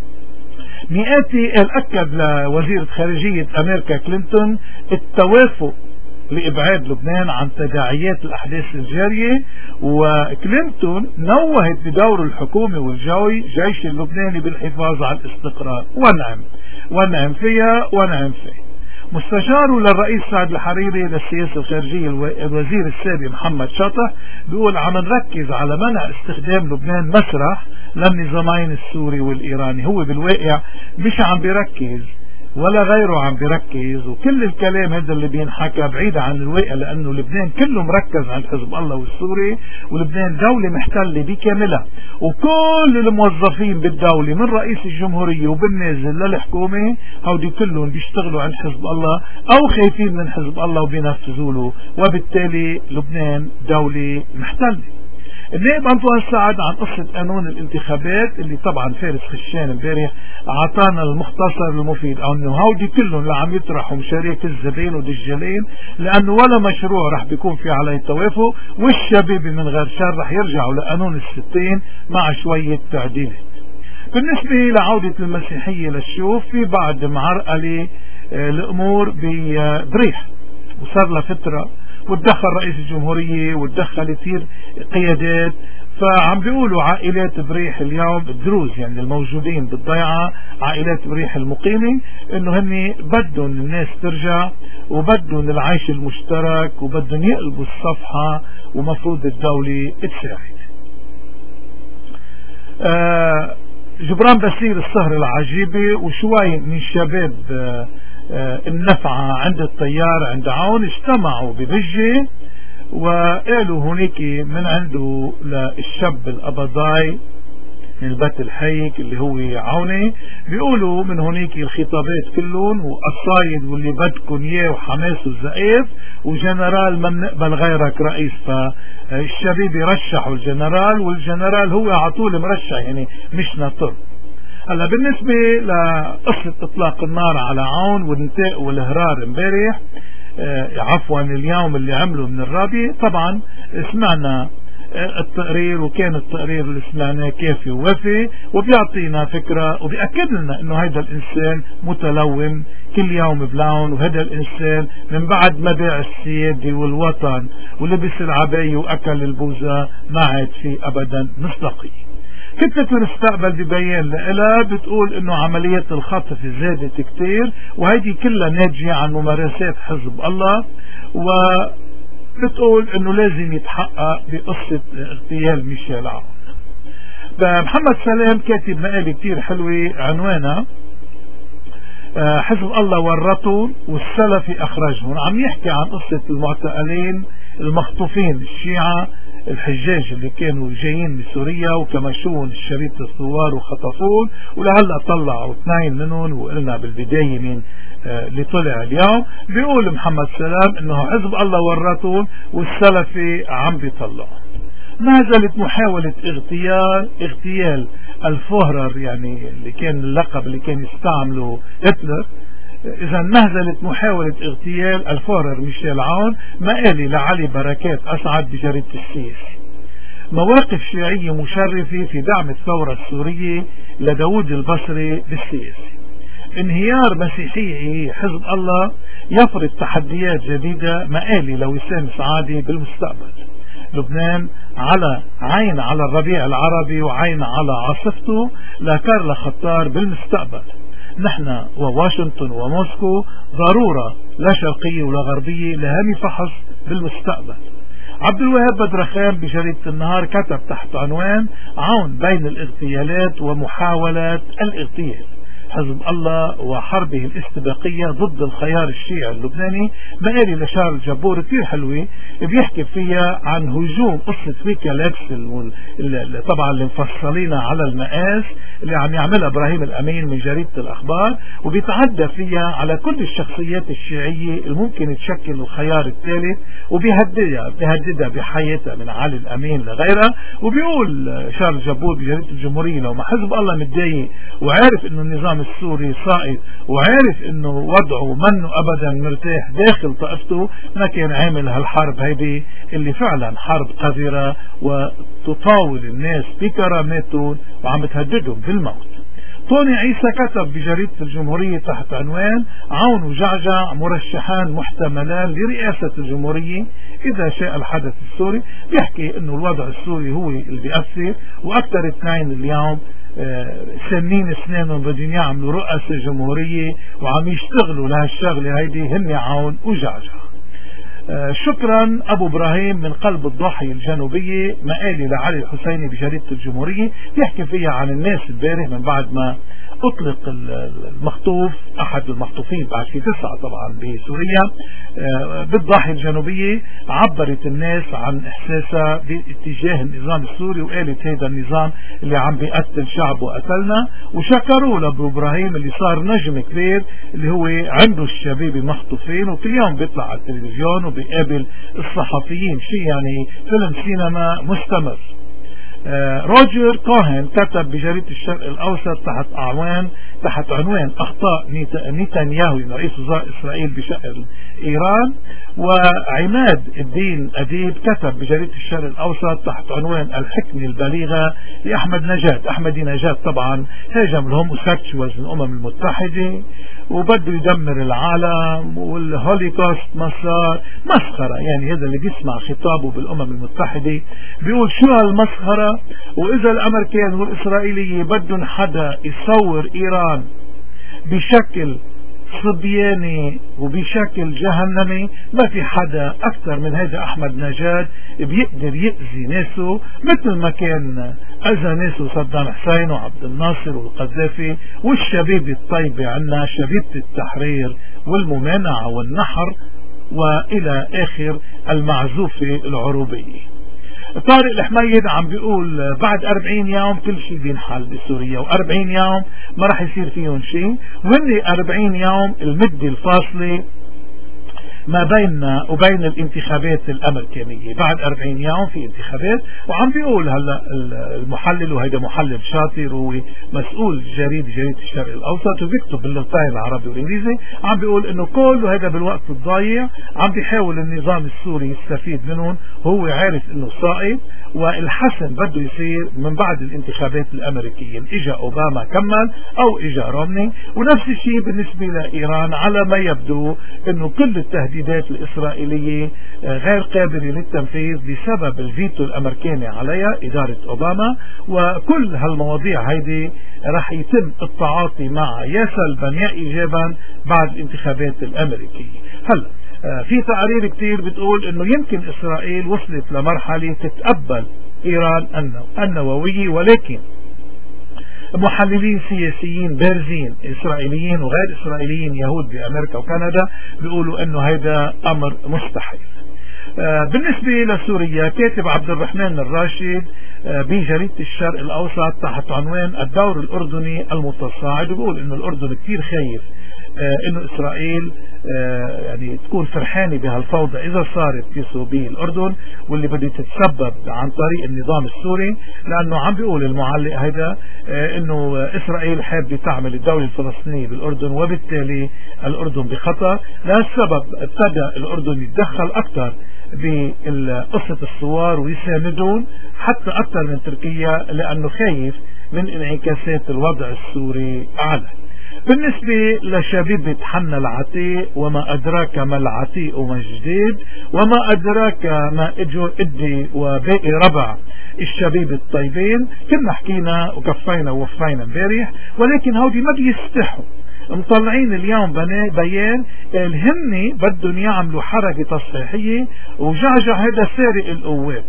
مئاتي اكد لوزيرة خارجية امريكا كلينتون التوافق لإبعاد لبنان عن تداعيات الأحداث الجارية، وكلينتون نوهت بدور الحكومة والجوي جيش اللبناني بالحفاظ على الاستقرار، ونعم ونعم فيها ونعم فيها. مستشاره للرئيس سعد الحريري للسياسة الخارجية الوزير السابق محمد شطح بيقول عم نركز على منع استخدام لبنان مسرح للنظامين السوري والإيراني. هو بالواقع مش عم بيركز ولا غيره عم بيركز، وكل الكلام هذا اللي بينحكى بعيد عن الواقع، لأنه لبنان كله مركز عند حزب الله والسوري، ولبنان دولة محتلة بكاملها، وكل الموظفين بالدولة من رئيس الجمهورية وبالنازل للحكومة هودي كلهم بيشتغلوا عند حزب الله أو خايفين من حزب الله وبينفذوا له، وبالتالي لبنان دولة محتلة. النائب أنطوان سعد عن قصة قانون الانتخابات اللي طبعا فارس خشان امبارح اعطانا المختصر المفيد، انه هودي كلهم اللي عم يطرحوا مشاريع الزبين ودجالين، لانه ولا مشروع رح بيكون في عليه توافق، والشباب من غير شر رح يرجعوا لقانون الستين مع شوية تعديلات. بالنسبة لعودة المسيحية للشوف، في بعض معرقلة الامور ببريح وصار لها فترة، وتدخل رئيس الجمهورية وتدخل كثير قيادات، فعم بيقولوا عائلات بريح اليوم الدروز يعني الموجودين بالضيعة، عائلات بريح المقيمة، انه هن بدهم الناس ترجع وبدهم العيش المشترك وبدهم يقلبوا الصفحة، ومفروض الدولة تساعد. آه جبران بسير السهر العجيبة وشوي من شباب آه آه النفعة عند الطيار عند عون اجتمعوا ببجة، وقالوا هناك من عنده للشاب القبضاي من البت الحيك اللي هو عوني، بيقولوا من هناك الخطابات كلهم والصايد واللي بدكم اياه وحماس والزقاف وجنرال ما بنقبل غيرك رئيس. فالشباب يرشحوا الجنرال، والجنرال هو على طول مرشح يعني مش ناطر. هلا بالنسبة لقصة اطلاق النار على عون والنتاء والهرار امبارح آه عفوا اليوم اللي عملوا من الرابي، طبعا سمعنا آه التقرير، وكان التقرير اللي سمعناه كافي ووافي، وبيعطينا فكرة وبيأكد لنا انه هذا الانسان متلون كل يوم بلون، وهذا الانسان من بعد ما باع السيادة والوطن ولبس العباية واكل البوزة ما عاد في ابدا مصداقية. كتلة المستقبل ببيان لها بتقول انه عمليات الخطف زادت كتير، وهيدي كلها ناتجة عن ممارسات حزب الله، وبتقول انه لازم يتحقق بقصة اغتيال ميشيل عون. محمد سلام كاتب مقالة كتير حلوة عنوانها حزب الله ورطوا والسلفي اخرجهم، عم يحكي عن قصة المعتقلين المخطوفين الشيعة الحجاج اللي كانوا جايين من سوريا وكمشون الشريط الثوار وخطفون، ولهلا طلعوا اثنين منهم، وقلنا بالبداية مين آه اللي طلع اليوم. بيقول محمد سلام انه حزب الله ورطون والسلفي عم بيطلعوا. ما زالت محاولة اغتيال اغتيال الفهرر، يعني اللي كان اللقب اللي كان يستعمله هتلر، إذا نهزلت محاولة اغتيال الفهرر ميشيل عون مقالي لعلي بركات أسعد بجريدة السياسي. مواقف شيعية مشرفة في دعم الثورة السورية لداود البصري بالسياسي. انهيار مسيحية حزب الله يفرض تحديات جديدة مقالي لوسام سعادي بالمستقبل. لبنان على عين على الربيع العربي وعين على عاصفته لكارلا خطار بالمستقبل. نحن وواشنطن وموسكو ضرورة لا شرقية ولا غربية لهام فحص بالمستقبل. عبد الوهاب بدرخان بجريدة النهار كتب تحت عنوان عون بين الاغتيالات ومحاولات الاغتيال، حزب الله وحربه الاستباقية ضد الخيار الشيعي اللبناني. مقالي لشارل جبور كثير حلوة بيحكي فيها عن هجوم قصة ويكيليكس طبعا اللي مفصلين على المقاس اللي عم يعملها ابراهيم الامين من جريدة الاخبار، وبيتعدى فيها على كل الشخصيات الشيعية الممكن تشكل الخيار الثالث، وبيهددها بيهددها بحياتها من علي الامين لغيرها. وبيقول شارل جبور بجريدة الجمهورية لو ما حزب الله متضايق وعارف انه النظام السوري صائد وعارف انه وضعه منه ابدا مرتاح داخل طائفته ما كان عامل هالحرب هيدي اللي فعلا حرب قذرة وتطاول الناس بكراماتهم وعم تهددهم بالموت. طوني عيسى كتب بجريدة الجمهورية تحت عنوان عون وجعجع مرشحان محتملان لرئاسة الجمهورية إذا شاء الحدث السوري. بيحكي انه الوضع السوري هو اللي بيأثر، واكثر اثنين اليوم سنين اسنانهم بدهم يعملوا رؤساء جمهورية وعم يشتغلوا لهالشغلة هيدي هن عون وجعجع. آه شكرا أبو إبراهيم من قلب الضاحية الجنوبية مقالي لعلي الحسيني بجريدة الجمهورية بيحكي فيها عن الناس البارح من بعد ما أطلق المخطوف أحد المخطوفين بعد في تسعة طبعا بسوريا آه بالضاحية الجنوبية. عبرت الناس عن إحساسها باتجاه النظام السوري وقالت هذا النظام اللي عم بيقتل شعب وقتلنا، وشكروا لأبو إبراهيم اللي صار نجم كبير اللي هو عنده الشباب مخطوفين وكل يوم بيطلع على التلفزيون وبيقابل الصحفيين، شيء يعني فيلم سينما مستمر. آه روجر كوهن كتب بجريدة الشرق الأوسط تحت عنوان تحت عنوان أخطاء نتنياهو رئيس وزراء إسرائيل بشأن إيران. وعماد الدين أديب كتب بجريدة الشرق الأوسط تحت عنوان الحكمة البليغة لأحمد نجاد. أحمد نجاد طبعا هاجم الهوموسيكشوالز من الأمم المتحدة وبده يدمر العالم والهوليكوست مسار مسخرة. يعني هذا اللي بيسمع خطابه بالأمم المتحدة بيقول شو هالمسخرة، وإذا الأمريكان والإسرائيلية بدهم حدا يصور إيران بشكل صبياني وبشكل جهنمي ما في حدا أكثر من هذا أحمد نجاد بيقدر يأذي ناسه مثل ما كان أذى ناسه صدام حسين وعبد الناصر والقذافي والشبيبة الطيبة عنا شبيبة التحرير والممانعة والنحر وإلى آخر المعزوفة العروبية. طارق الحميد عم بيقول بعد أربعين يوم كل شيء بينحل بسوريا، وأربعين يوم ما راح يصير فيهم شيء، وهن أربعين يوم المدة الفاصلة ما بيننا وبين الانتخابات الأمريكانية. بعد أربعين يوم في انتخابات. وعم بيقول هلا المحلل، وهيدا محلل شاطر هو مسؤول جريدة جريدة الشرق الأوسط وبيكتب باللغتين العربي والإنجليزي، عم بيقول إنه كل هذا بالوقت الضايع عم بيحاول النظام السوري يستفيد منهم، هو عارف إنه ساقط والحسن بده يصير من بعد الانتخابات الأمريكية. إجا أوباما كمل أو إجا رومني. ونفس الشيء بالنسبة لإيران، على ما يبدو إنه كل التهديدات الإسرائيلية غير قابلة للتنفيذ بسبب الفيتو الأمريكاني عليها إدارة أوباما. وكل هالمواضيع هيدي رح يتم التعاطي معها يا سلبا يا إيجابا بعد الانتخابات الأمريكية. هلا في تقارير كتير بتقول انه يمكن اسرائيل وصلت لمرحلة تتقبل ايران النووية، ولكن محللين سياسيين بارزين اسرائيليين وغير اسرائيليين يهود بامريكا وكندا بيقولوا انه هيدا امر مستحيل. بالنسبة لسوريا، كاتب عبد الرحمن الراشد بجريدة الشرق الأوسط تحت عنوان الدور الأردني المتصاعد بيقول إنه الأردن كتير خايف إنه إسرائيل يعني تكون فرحانة بهالفوضى إذا صارت في بالأردن، واللي بده تتسبب عن طريق النظام السوري، لأنه عم بيقول المعلق هيدا إنه إسرائيل حابة تعمل الدولة الفلسطينية بالأردن، وبالتالي الأردن بخطر. لهالسبب ابتدأ الأردن يتدخل أكثر بقصة الثوار ويساندون حتى أكثر من تركيا، لأنه خايف من انعكاسات الوضع السوري عليه. بالنسبة لشبيبة حنا العتيق، وما أدراك ما العتيق وما الجديد، وما أدراك ما إجو إدي وباقي ربع الشبيبة الطيبين، كنا حكينا وكفينا ووفينا امبارح، ولكن هودي ما بيستحوا مطلعين اليوم بيان الهن بدهم يعملوا حركة تصحيحية، وجعجع هذا سارق القوات.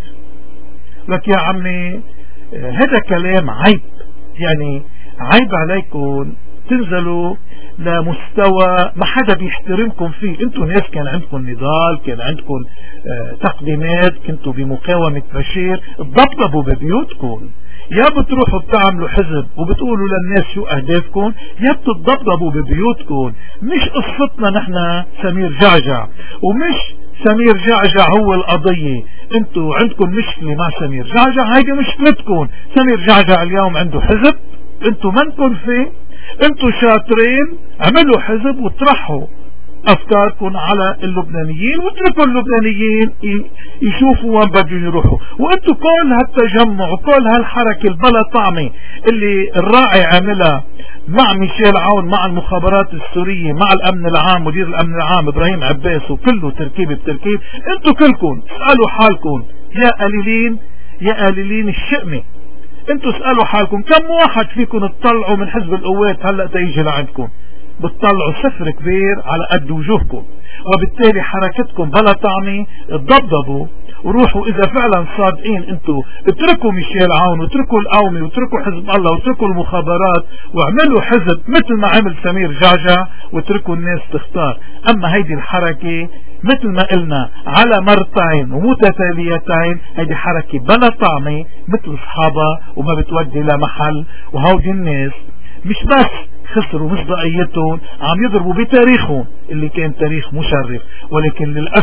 لك يا عمي هذا كلام عيب، يعني عيب عليكم تنزلوا لمستوى ما حدا بيحترمكم فيه. انتوا ناس كان عندكم نضال، كان عندكم اه تقديمات، كنتوا بمقاومة بشير، تضبطبوا ببيوتكم، يا بتروحوا بتعملوا حزب وبتقولوا للناس شو اهدافكم، يا بتتضبطبوا ببيوتكم. مش قصتنا نحن سمير جعجع، ومش سمير جعجع هو القضية. انتوا عندكم مشكلة مع سمير جعجع، هيدي مشكلتكم. سمير جعجع اليوم عنده حزب، انتوا منكم فيه، انتوا شاطرين، عملوا حزب وطرحوا افكاركم على اللبنانيين، واتركوا اللبنانيين يشوفوا وين بدهم يروحوا. وانتوا كل هالتجمع وكل هالحركة البلا طعمة اللي الراعي عاملها مع ميشيل عون، مع المخابرات السورية، مع الامن العام، مدير الامن العام ابراهيم عباس، وكله تركيب بتركيب. انتوا كلكم اسألوا حالكم يا قليلين يا قليلين الشئمة، انتوا اسألوا حالكم كم واحد فيكم تطلعوا من حزب القوات هلأ تيجي لعندكم؟ بتطلعوا صفر كبير على قد وجوهكم، وبالتالي حركتكم بلا طعمة. تضبضبوا وروحوا اذا فعلا صادقين انتوا، اتركوا ميشيل عون واتركوا القومي واتركوا حزب الله واتركوا المخابرات واعملوا حزب مثل ما عمل سمير جعجع، واتركوا الناس تختار. اما هيدي الحركة مثل ما قلنا على مرتين ومتتاليتين، هيدي حركة بلا طعمة مثل اصحابها وما بتودي لمحل. وهودي الناس مش بس خسروا مصداقيتهم، عم يضربوا بتاريخهم اللي كان تاريخ مشرف، ولكن للأسف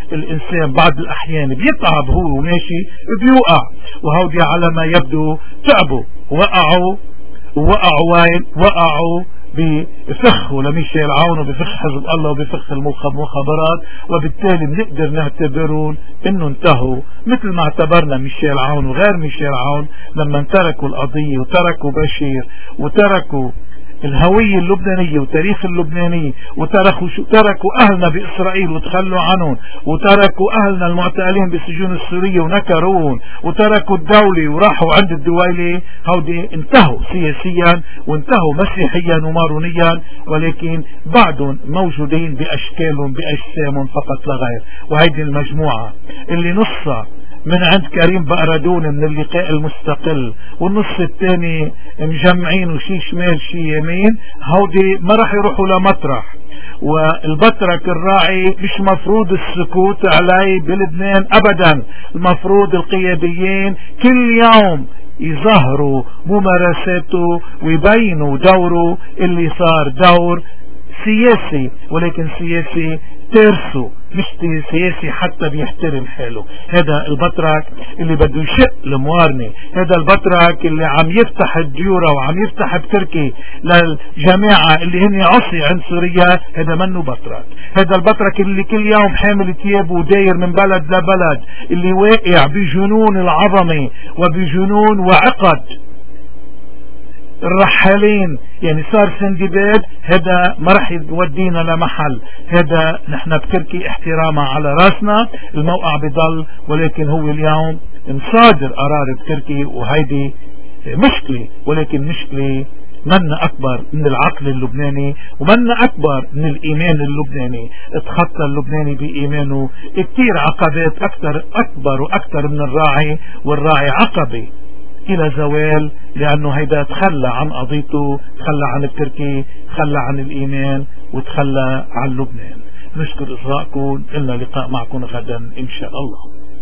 الإنسان بعض الأحيان بيتعب هو وماشي بيوقع، وهودي على ما يبدو تعبوا وقعوا وقعوا وين وقعوا بفخه لميشيل عون وبفخ حزب الله وبفخ المخابرات، وبالتالي بنقدر نعتبرون انه انتهوا مثل ما اعتبرنا ميشيل عون وغير ميشيل عون لما تركوا القضية وتركوا بشير وتركوا الهوية اللبنانية وتاريخ اللبناني، وتركوا شو تركوا أهلنا بإسرائيل وتخلوا عنهم، وتركوا أهلنا المعتقلين بالسجون السورية ونكروهم، وتركوا الدولة وراحوا عند الدويلة. هودي انتهوا سياسيا وانتهوا مسيحيا ومارونيا، ولكن بعدهم موجودين بأشكالهم بأجسامهم فقط لا غير. وهيدي المجموعة اللي نصها من عند كريم بقردون من اللقاء المستقل، والنص الثاني مجمعين وشي شمال شي يمين، هودي ما راح يروحوا لمطرح. والبترك الراعي مش مفروض السكوت عليه بلبنان ابدا، المفروض القياديين كل يوم يظهروا ممارساته ويبينوا دوره اللي صار دور سياسي، ولكن سياسي ترسو مش سياسي حتى بيحترم حاله. هذا البطرك اللي بده يشق الموارنة، هذا البطرك اللي عم يفتح الديورة وعم يفتح بتركي للجماعة اللي هن عصي عن سوريا، هذا منه بطرك. هذا البطرك اللي كل يوم حامل ثيابه وداير من بلد لبلد، اللي واقع بجنون العظمة وبجنون وعقد الرحالين، يعني صار سندباد. هذا ما رح يودينا لمحل، هذا نحن بتركي احتراما على راسنا، الموقع بضل، ولكن هو اليوم مصادر قرار بتركي، وهيدي مشكلة، ولكن مشكلة منا أكبر من العقل اللبناني ومنا أكبر من الإيمان اللبناني. اتخطى اللبناني بإيمانه كتير عقبات أكثر أكبر وأكثر من الراعي، والراعي عقبة إلى زوال، لأنه هيدا تخلى عن قضيته، تخلى عن التركي، تخلى عن الإيمان، وتخلى عن لبنان. نشكر إصغائكم، إلنا لقاء معكم غدا إن شاء الله.